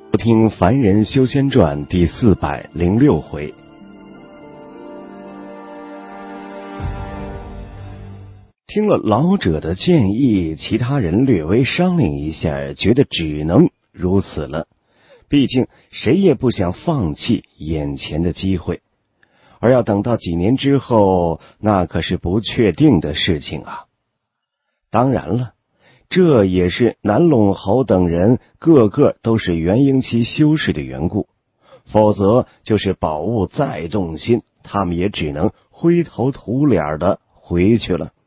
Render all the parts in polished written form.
听《凡人修仙传》第406回。听了老者的建议，其他人略微商量一下，觉得只能如此了。毕竟谁也不想放弃眼前的机会，而要等到几年之后，那可是不确定的事情啊。当然了，这也是南陇侯等人个个都是元婴期修士的缘故，否则就是宝物再动心，他们也只能灰头土脸的回去了。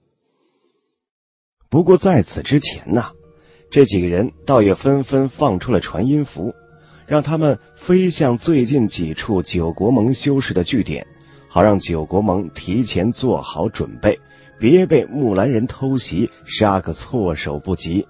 不过在此之前呢，这几个人倒也纷纷放出了传音符，让他们飞向最近几处九国盟修士的据点，好让九国盟提前做好准备，别被木兰人偷袭，杀个措手不及。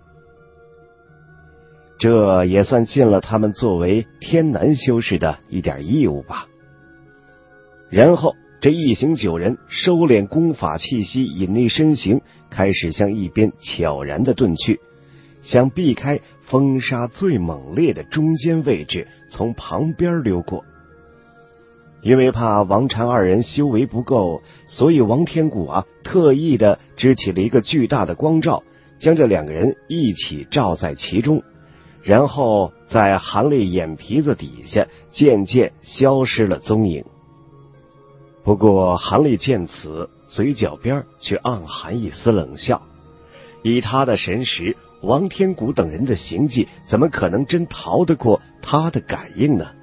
这也算尽了他们作为天南修士的一点义务吧。然后这一行9人收敛功法气息，隐匿身形，开始向一边悄然的遁去，想避开风沙最猛烈的中间位置，从旁边溜过。因为怕王禅2人修为不够，所以王天谷特意的支起了一个巨大的光罩，将这2个人一起罩在其中，然后在韩立眼皮子底下渐渐消失了踪影。不过韩立见此，嘴角边却暗含一丝冷笑，以他的神识，王天谷等人的行迹怎么可能真逃得过他的感应呢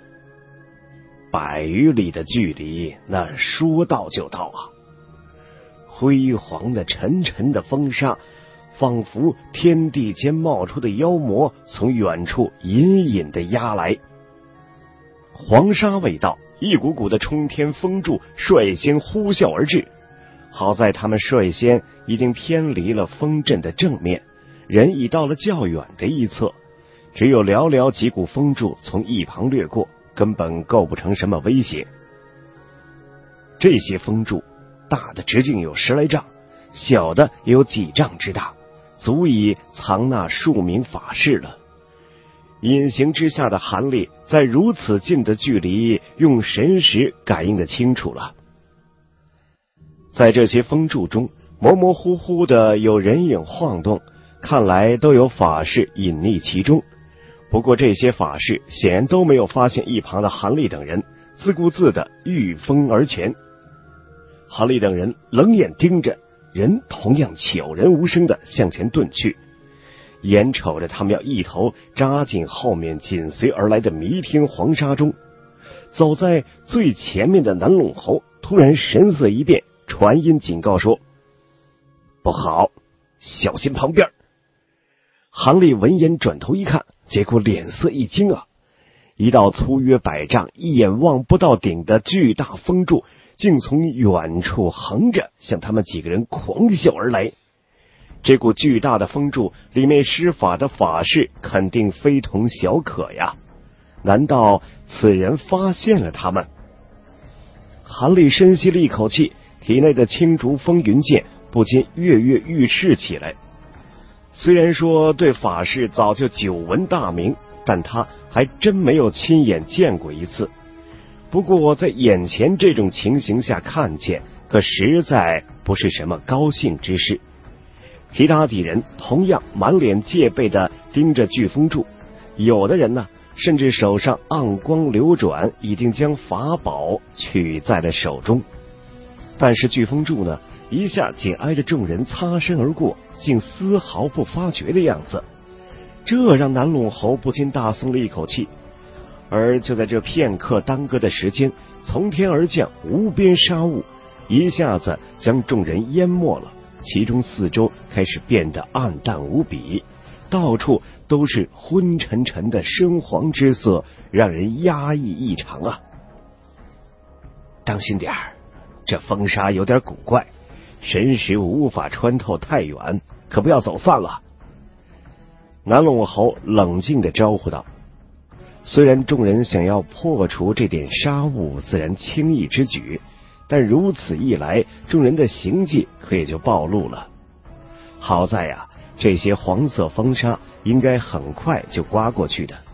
？100余里的距离，那说到就到啊！辉煌的沉沉的风沙，仿佛天地间冒出的妖魔，从远处隐隐的压来。黄沙未到，一股股的冲天风柱率先呼啸而至。好在他们率先已经偏离了风阵的正面，人已到了较远的一侧，只有寥寥几股风柱从一旁掠过，根本构不成什么威胁。这些风柱大的直径有10来丈，小的也有几丈之大，足以藏纳数名法士了。隐形之下的韩立在如此近的距离，用神识感应得清楚了。在这些风柱中，模模糊糊的有人影晃动，看来都有法士隐匿其中。不过这些法士显然都没有发现一旁的韩立等人，自顾自的御风而前。韩立等人冷眼盯着，人同样悄然无声的向前遁去，眼瞅着他们要一头扎进后面紧随而来的弥天黄沙中。走在最前面的南陇侯突然神色一变，传音警告说：“不好，小心旁边。”韩立闻言转头一看，结果脸色一惊啊！一道粗约100丈、一眼望不到顶的巨大风柱，竟从远处横着向他们几个人狂啸而来。这股巨大的风柱里面施法的法士肯定非同小可呀！难道此人发现了他们？韩立深吸了一口气，体内的青竹风云剑不禁跃跃欲试起来。虽然说对法士早就久闻大名，但他还真没有亲眼见过一次。不过在眼前这种情形下看见，可实在不是什么高兴之事。其他几人同样满脸戒备地盯着巨风柱，有的人呢，甚至手上暗光流转，已经将法宝取在了手中。但是巨风柱呢，一下紧挨着众人擦身而过，竟丝毫不发觉的样子，这让南陇侯不禁大松了一口气。而就在这片刻耽搁的时间，从天而降无边沙雾，一下子将众人淹没了，其中四周开始变得暗淡无比，到处都是昏沉沉的深黄之色，让人压抑异常啊！当心点儿，这风沙有点古怪，神识无法穿透太远，可不要走散了。南陇侯冷静地招呼道。虽然众人想要破除这点沙雾自然轻易之举，但如此一来，众人的行迹可也就暴露了。好在这些黄色风沙应该很快就刮过去的，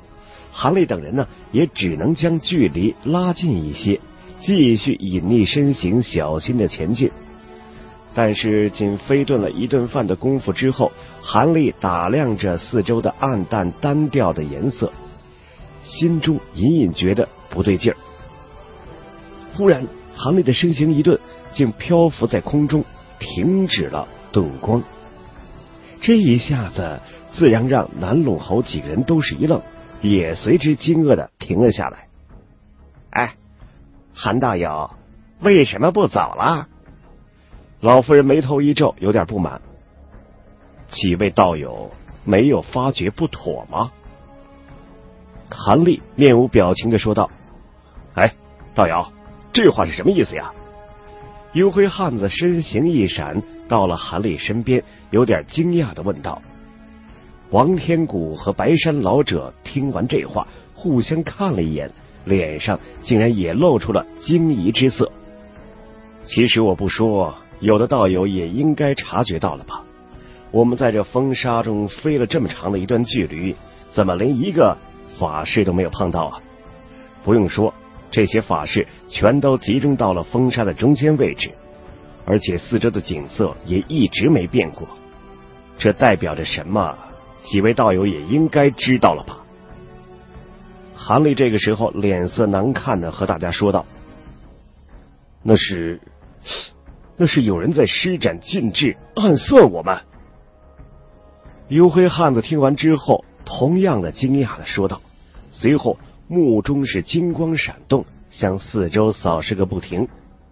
韩立等人呢，也只能将距离拉近一些，继续隐匿身形，小心的前进。但是仅飞遁了一顿饭的功夫之后，韩立打量着四周的暗淡单调的颜色，心中隐隐觉得不对劲儿。忽然，韩立的身形一顿，竟漂浮在空中，停止了遁光。这一下子自然让南陇侯几个人都是一愣，也随之惊愕的停了下来。哎，韩道友，为什么不走了？老夫人眉头一皱，有点不满。几位道友没有发觉不妥吗？韩立面无表情的说道。哎，道友，这话是什么意思呀？幽灰汉子身形一闪，到了韩立身边，有点惊讶的问道。王天谷和白山老者听完这话，互相看了一眼，脸上竟然也露出了惊疑之色。其实我不说，有的道友也应该察觉到了吧？我们在这风沙中飞了这么长的一段距离，怎么连一个法师都没有碰到啊？不用说，这些法师全都集中到了风沙的中间位置，而且四周的景色也一直没变过。这代表着什么？几位道友也应该知道了吧？韩立这个时候脸色难看的和大家说道：那是有人在施展禁制，暗算我们。幽灰汉子听完之后，同样的惊讶的说道，随后目中是金光闪动，向四周扫视个不停。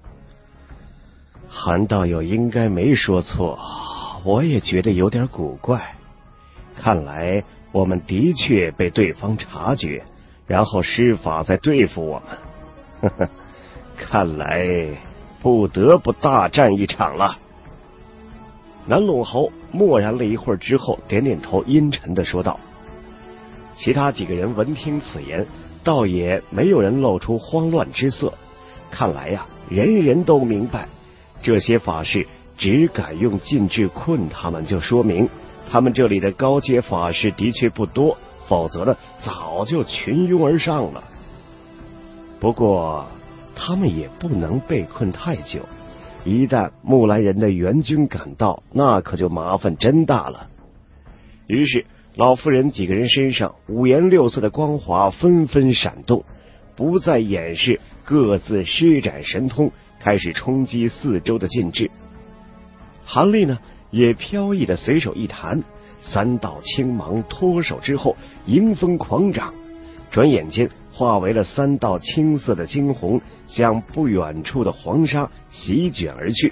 韩道友应该没说错，我也觉得有点古怪。看来我们的确被对方察觉，然后施法在对付我们。呵呵，看来不得不大战一场了。南陇侯默然了一会儿之后，点点头，阴沉的说道。其他几个人闻听此言，倒也没有人露出慌乱之色。看来呀，人人都明白，这些法师只敢用禁制困他们，就说明他们这里的高阶法师的确不多，否则呢，早就群拥而上了。不过他们也不能被困太久，一旦木兰人的援军赶到，那可就麻烦真大了。于是老妇人几个人身上五颜六色的光华纷纷闪动，不再掩饰，各自施展神通，开始冲击四周的禁制。韩立呢，也飘逸的随手一弹，三道青芒脱手之后，迎风狂长，转眼间化为了三道青色的惊鸿，向不远处的黄沙席卷而去。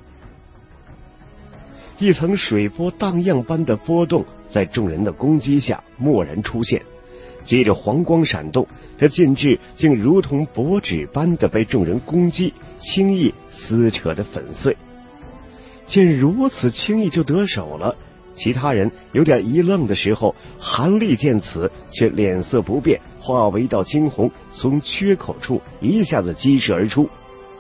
一层水波荡漾般的波动在众人的攻击下蓦然出现，接着黄光闪动，这禁制竟如同薄纸般的被众人攻击，轻易撕扯的粉碎。见如此轻易就得手了，其他人有点一愣的时候，韩立见此却脸色不变，化为一道惊鸿，从缺口处一下子激射而出。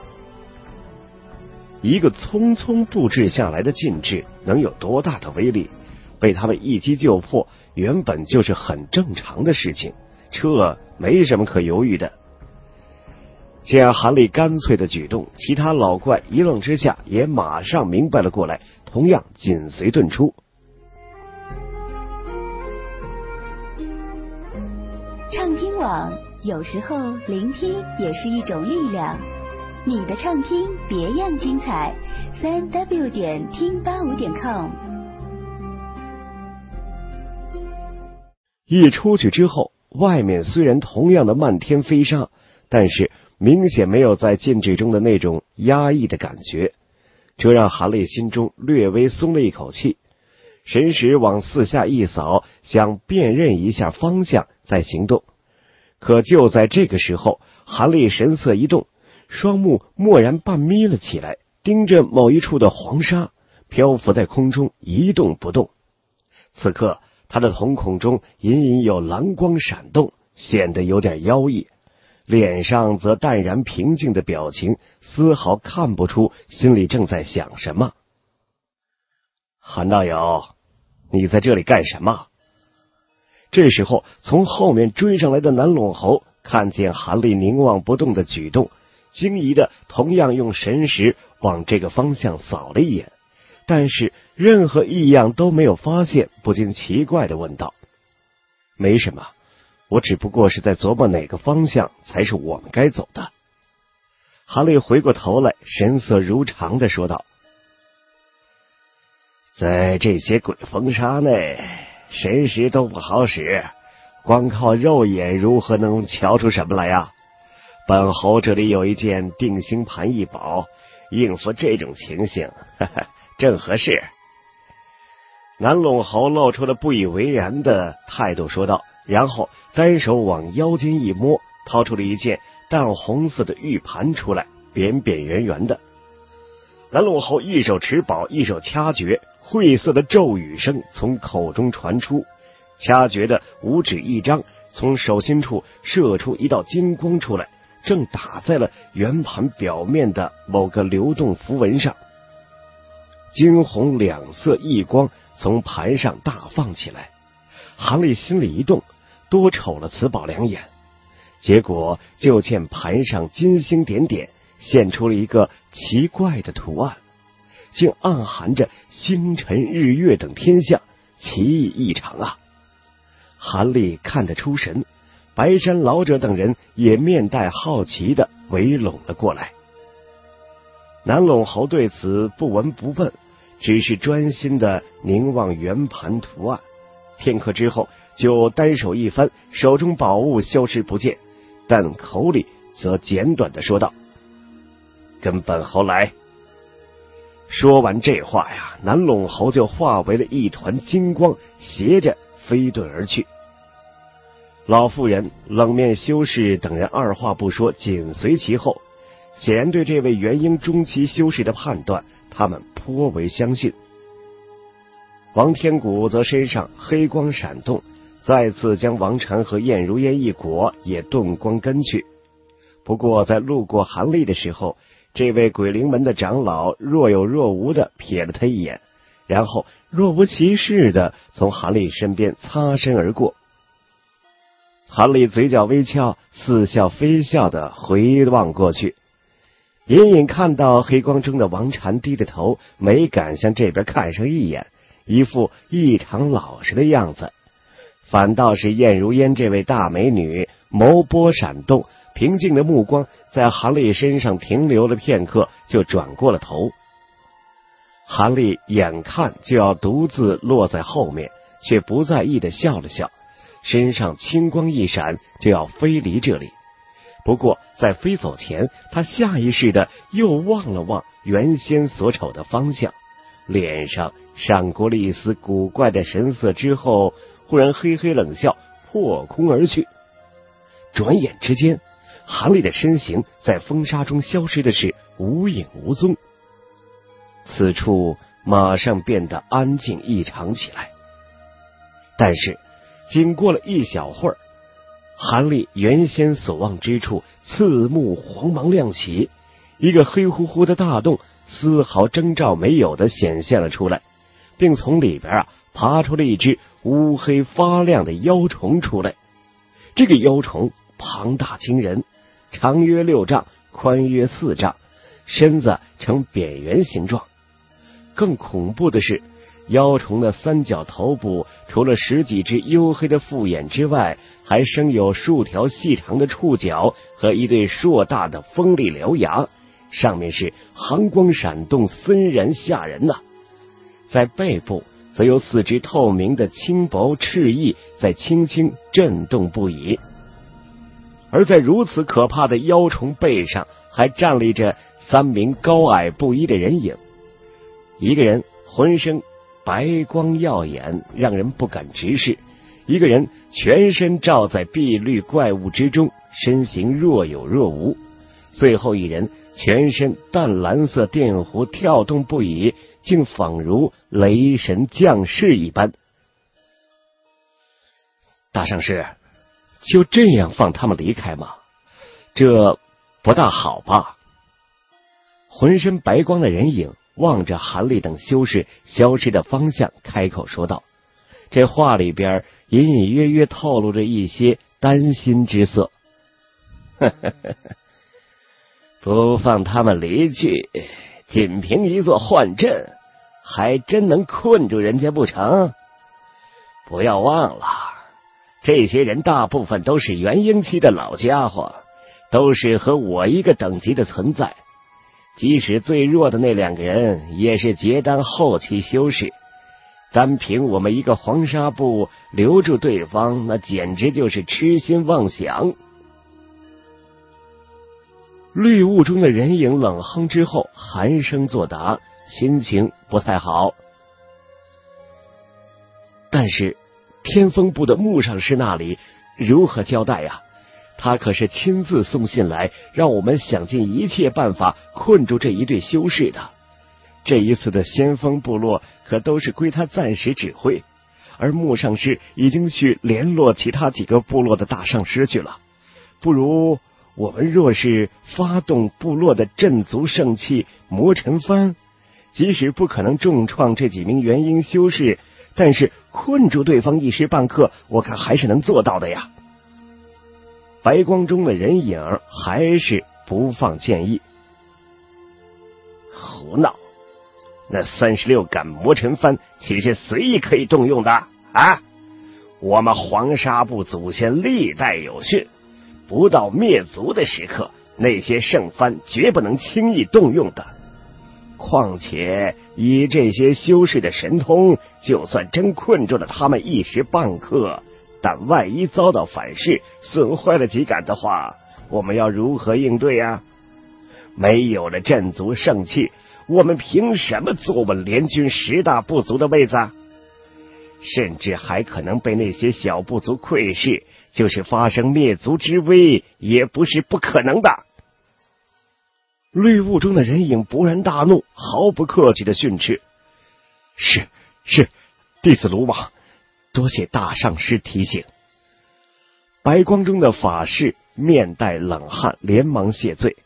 一个匆匆布置下来的禁制能有多大的威力？被他们一击就破，原本就是很正常的事情，这没什么可犹豫的。见韩立干脆的举动，其他老怪一愣之下也马上明白了过来，同样紧随遁出。 畅听网，有时候聆听也是一种力量。你的畅听别样精彩，3w 点听85.com。 一出去之后，外面虽然同样的漫天飞沙，但是明显没有在禁制中的那种压抑的感觉，这让韩立心中略微松了一口气，神识往四下一扫，想辨认一下方向再行动。可就在这个时候，韩立神色一动，双目蓦然半眯了起来，盯着某一处的黄沙，漂浮在空中一动不动。此刻他的瞳孔中隐隐有蓝光闪动，显得有点妖异，脸上则淡然平静的表情，丝毫看不出心里正在想什么。韩道友，你在这里干什么？ 这时候，从后面追上来的南陇侯看见韩立凝望不动的举动，惊疑的同样用神识往这个方向扫了一眼，但是任何异样都没有发现，不禁奇怪的问道：“没什么，我只不过是在琢磨哪个方向才是我们该走的。”韩立回过头来，神色如常的说道：“在这些鬼风沙内，神识都不好使，光靠肉眼如何能瞧出什么来呀？本侯这里有一件定心盘异宝，应付这种情形，哈哈，正合适。”南陇侯露出了不以为然的态度说道，然后单手往腰间一摸，掏出了一件淡红色的玉盘出来，扁扁圆圆的。南陇侯一手持宝，一手掐诀，晦涩的咒语声从口中传出，掐诀的五指一张，从手心处射出一道金光出来，正打在了圆盘表面的某个流动符文上。金红两色异光从盘上大放起来，韩立心里一动，多瞅了此宝两眼，结果就见盘上金星点点，现出了一个奇怪的图案，竟暗含着星辰日月等天象，奇异异常啊！韩立看得出神，白山老者等人也面带好奇的围拢了过来。南陇侯对此不闻不问，只是专心的凝望圆盘图案，片刻之后就单手一翻，手中宝物消失不见，但口里则简短的说道：“跟本侯来。”说完这话呀，南陇侯就化为了一团金光，斜着飞遁而去。老妇人、冷面修士等人二话不说，紧随其后，显然对这位元婴中期修士的判断，他们颇为相信。王天谷则身上黑光闪动，再次将王禅和燕如烟一裹也遁光跟去。不过在路过韩立的时候，这位鬼灵门的长老若有若无的瞥了他一眼，然后若无其事的从韩立身边擦身而过。韩立嘴角微翘，似笑非笑的回望过去，隐隐看到黑光中的王禅低着头，没敢向这边看上一眼，一副异常老实的样子。反倒是燕如烟这位大美女眸波闪动，平静的目光在韩立身上停留了片刻，就转过了头。韩立眼看就要独自落在后面，却不在意的笑了笑，身上青光一闪，就要飞离这里。不过在飞走前，他下意识的又望了望原先所瞅的方向，脸上闪过了一丝古怪的神色，之后忽然嘿嘿冷笑，破空而去。转眼之间，韩立的身形在风沙中消失的是无影无踪。此处马上变得安静异常起来。但是经过了一小会儿，韩立原先所望之处刺目黄芒亮起，一个黑乎乎的大洞丝毫征兆没有的显现了出来，并从里边爬出了一只乌黑发亮的妖虫出来。这个妖虫庞大惊人，长约6丈，宽约4丈，身子呈扁圆形状。更恐怖的是，妖虫的三角头部除了10几只黝黑的复眼之外，还生有数条细长的触角和一对硕大的锋利獠牙，上面是寒光闪动，森然吓人呐。在背部则有4只透明的轻薄翅翼在轻轻震动不已。而在如此可怕的妖虫背上，还站立着3名高矮不一的人影，一个人浑身白光耀眼，让人不敢直视；一个人全身罩在碧绿怪物之中，身形若有若无；最后一人全身淡蓝色电弧跳动不已，竟仿如雷神降世一般。大上师，就这样放他们离开吗？这不大好吧？浑身白光的人影望着韩立等修士消失的方向，开口说道。 这话里边隐隐约约透露着一些担心之色。不放他们离去，仅凭一座幻阵，还真能困住人家不成？不要忘了，这些人大部分都是元婴期的老家伙，都是和我一个等级的存在。即使最弱的那2个人，也是结丹后期修士。单凭我们一个黄纱部留住对方，那简直就是痴心妄想。绿雾中的人影冷哼之后，寒声作答，心情不太好。但是天风部的穆上师那里如何交代呀？他可是亲自送信来，让我们想尽一切办法困住这一对修士的。这一次的先锋部落可都是归他暂时指挥，而穆上师已经去联络其他几个部落的大上师去了。不如我们若是发动部落的镇族圣器魔尘幡，即使不可能重创这几名元婴修士，但是困住对方一时半刻，我看还是能做到的呀。白光中的人影还是不放建议。胡闹！那36杆魔尘幡岂是随意可以动用的啊？我们黄沙部祖先历代有训，不到灭族的时刻，那些圣幡绝不能轻易动用的。况且以这些修士的神通，就算真困住了他们一时半刻，但万一遭到反噬，损坏了几杆的话，我们要如何应对啊？没有了镇族圣器，我们凭什么坐稳联军10大部族的位子啊？甚至还可能被那些小部族窥视，就是发生灭族之危，也不是不可能的。绿雾中的人影勃然大怒，毫不客气的训斥：是，弟子鲁莽，多谢大上师提醒。白光中的法师面带冷汗，连忙谢罪。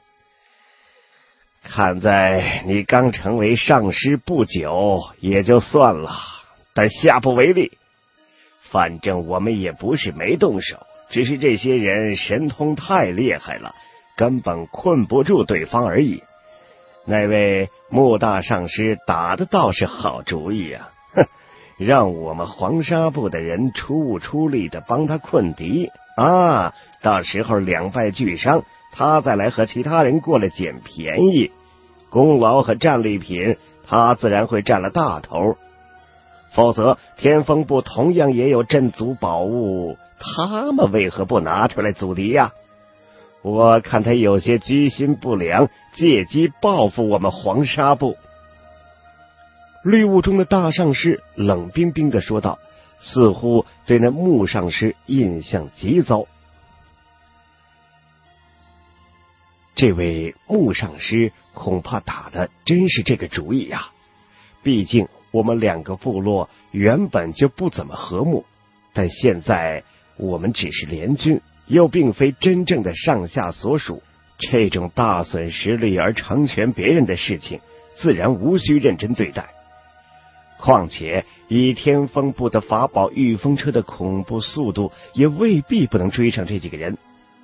看在你刚成为上师不久也就算了，但下不为例。反正我们也不是没动手，只是这些人神通太厉害了，根本困不住对方而已。那位穆大上师打的倒是好主意啊，让我们黄沙部的人出物出力的帮他困敌啊，到时候两败俱伤，他再来和其他人过来捡便宜，功劳和战利品他自然会占了大头。否则天风部同样也有镇族宝物，他们为何不拿出来阻敌呀？我看他有些居心不良，借机报复我们黄沙部。绿雾中的大上师冷冰冰地说道，似乎对那穆上师印象极糟。这位穆上师恐怕打的真是这个主意呀，毕竟我们2个部落原本就不怎么和睦，但现在我们只是联军，又并非真正的上下所属，这种大损实力而成全别人的事情，自然无需认真对待。况且以天风部的法宝御风车的恐怖速度，也未必不能追上这几个人。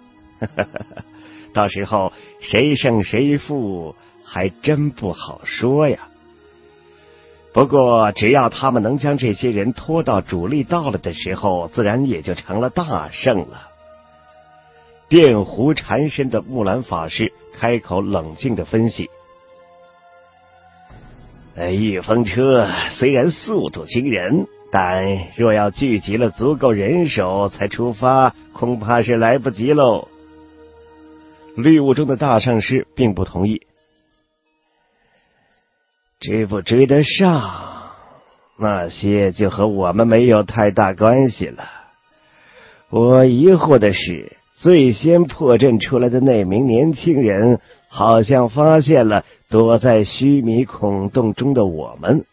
到时候谁胜谁负还真不好说呀。不过只要他们能将这些人拖到主力到了的时候，自然也就成了大胜了。电弧缠身的木兰法师开口冷静地分析：御风车虽然速度惊人，但若要聚集了足够人手才出发，恐怕是来不及喽。绿雾中的大上师并不同意。追不追得上，那些就和我们没有太大关系了。我疑惑的是，最先破阵出来的那名年轻人，好像发现了躲在须弥孔洞中的我们，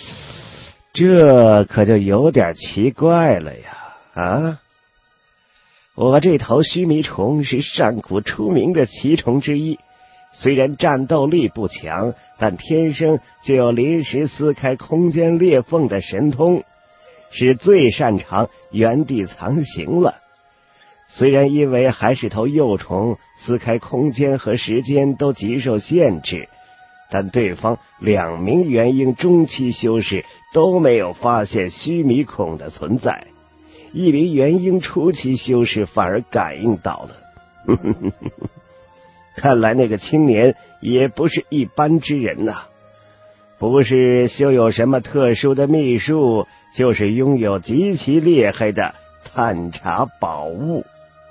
这可就有点奇怪了呀！啊，我这头须弥虫是上古出名的奇虫之一，虽然战斗力不强，但天生就有临时撕开空间裂缝的神通。 是最擅长原地藏形了。虽然因为还是头幼虫，撕开空间和时间都极受限制，但对方2名元婴中期修士都没有发现须弥孔的存在，1名元婴初期修士反而感应到了。看来那个青年也不是一般之人呐，不是修有什么特殊的秘术，就是拥有极其厉害的探查宝物。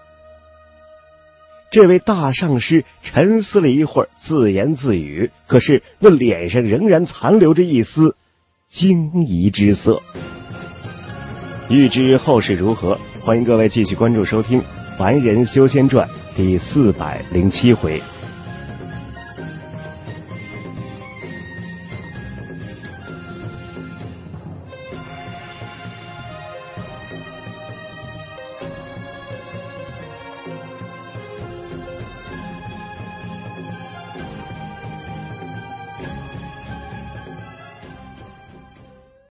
这位大上师沉思了一会儿，自言自语，可是那脸上仍然残留着一丝惊疑之色。欲知后事如何，欢迎各位继续关注收听《凡人修仙传》第407回